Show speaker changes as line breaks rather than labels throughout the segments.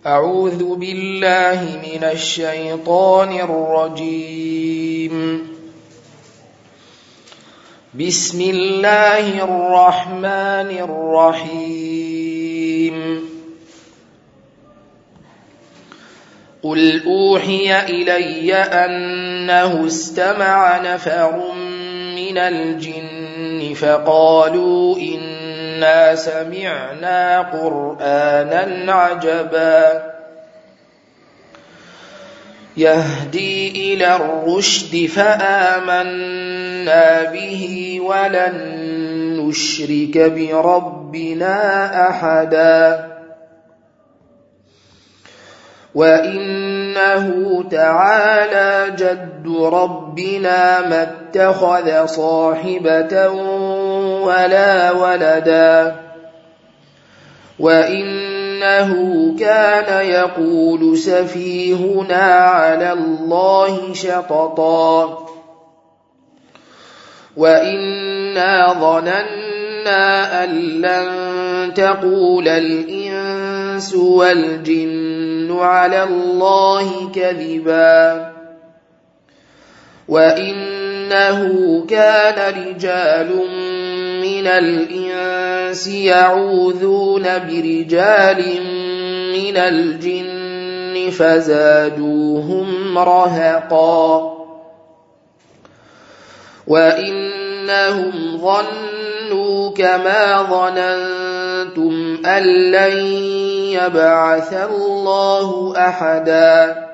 أعوذ بالله من الشيطان الرجيم. بسم الله الرحمن الرحيم. قل أوحي إلي أنه استمع نفر من الجن فقالوا إنا سمعنا قرآنا عجبا يهدي إلى الرشد فآمنا به ولن نشرك بربنا أحدا وإنه تعالى جد ربنا ما اتخذ صاحبة ولا ولدا وإنه كان يقول سفيهنا على الله شططا وإنا ظننا أن لن تقول الإنس والجن على الله كذبا وإنه كان رجال من الإنس يعوذون برجال من الجن فزادوهم رهقا وإنهم ظنوا كما ظننتم أن لن يبعث الله أحدا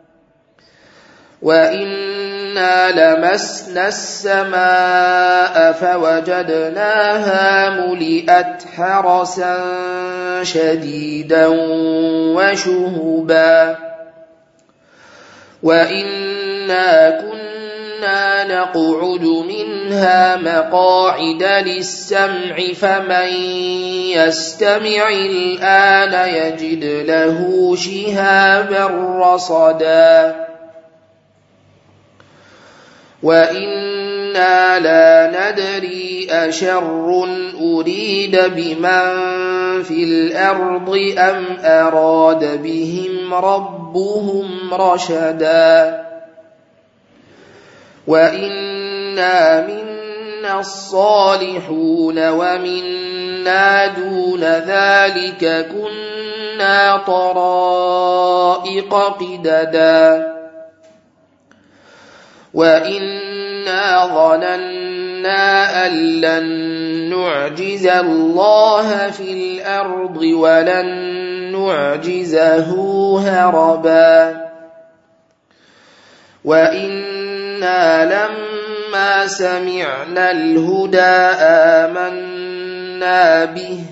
وإنا لمسنا السماء فوجدناها ملئت حرسا شديدا وشهبا وإنا كنا نقعد منها مقاعد للسمع فمن يستمع الآن يجد له شهابا رصدا وإنا لا ندري أشر أريد بمن في الأرض أم أراد بهم ربهم رشدا وإنا منا الصالحون ومنا دون ذلك كنا طرائق قددا وإنا ظننا أن لن نعجز الله في الأرض ولن نعجزه هربا وإنا لما سمعنا الهدى آمنا به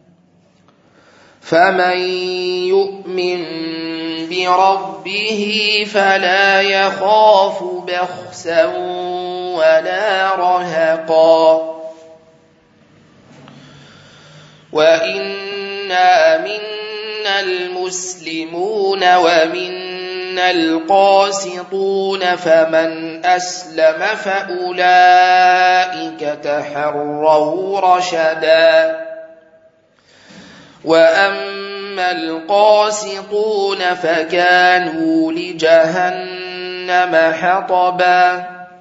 فمن يؤمن بربه فلا يخاف بخسا ولا رهقا وإنا منا المسلمون ومنا القاسطون فمن أسلم فأولئك تحروا رشدا وأما القاسطون فكانوا لجهنم حطبا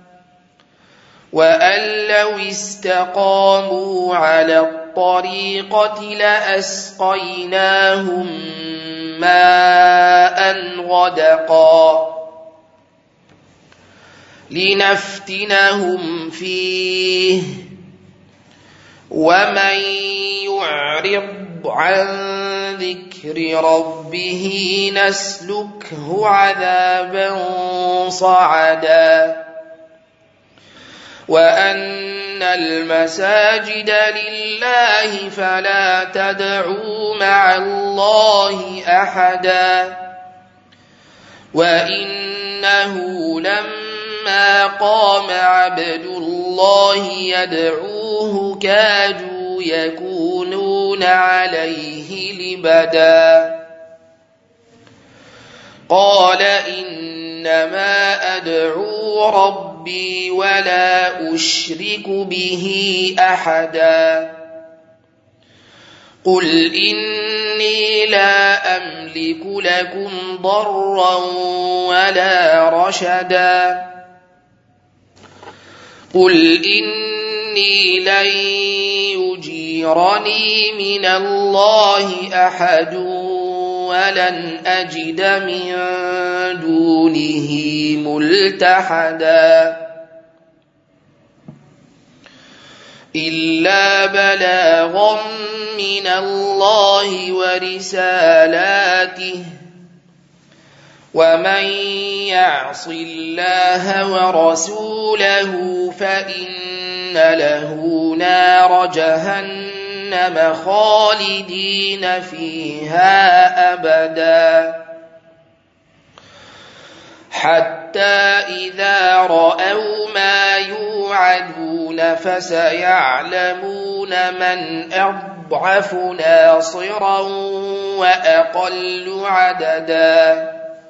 وأن لو استقاموا على الطريقة لأسقيناهم ماء غدقا لنفتنهم فيه ومن يعرض عن ذكر ربه نسلكه عذابا صعدا وأن المساجد لله فلا تدعوا مع الله أحدا وإنه لما قام عبد الله يدعوه كادوا يكونون عليه لبدا قال إنما أدعو ربي ولا أشرك به أحدا قل إن إني لا أملك لكم ضرا ولا رشدا قل إني لن يجيرني من الله أحد ولن أجد من دونه ملتحدا إلا بلاغا من الله ورسالاته ومن يعص الله ورسوله فإن له نار جهنم خالدين فيها أبدا حتى إذا رأوا ما يوعدون فسيعلمون من أضعف ناصرا وأقل عددا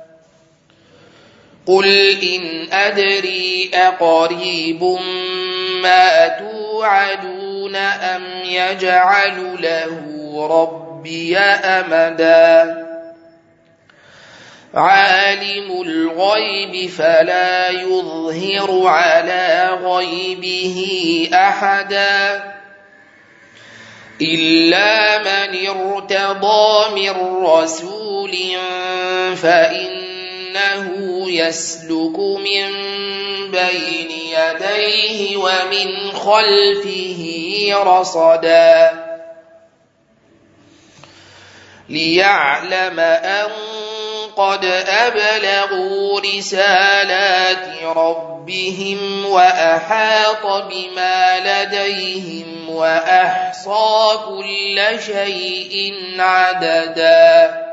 قل إن أدري أقريب ما توعدون أم يجعل له ربي أمدا عالم الغيب فلا يظهر على غيبه أحدا إلا من ارتضى من رسول فإنه يسلك من بين يديه ومن خلفه رصدا ليعلم أن قد أبلغوا رسالات ربهم وأحاط بما لديهم وأحصى كل شيء عددا